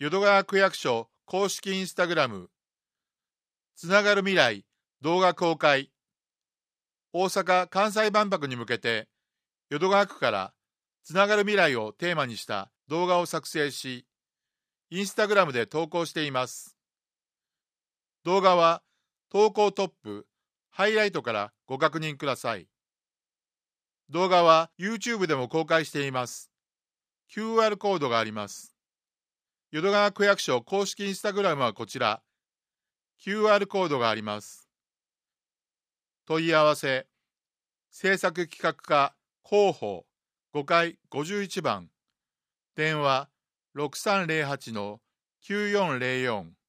淀川区役所公式インスタグラム、つながる未来動画公開。大阪・関西万博に向けて、淀川区からつながる未来をテーマにした動画を作成し、インスタグラムで投稿しています。動画は投稿トップ、ハイライトからご確認ください。動画は YouTube でも公開しています。QR コードがあります。淀川区役所公式インスタグラムはこちら。QR コードがあります。問い合わせ、制作企画課広報5階51番、電話 6308-9404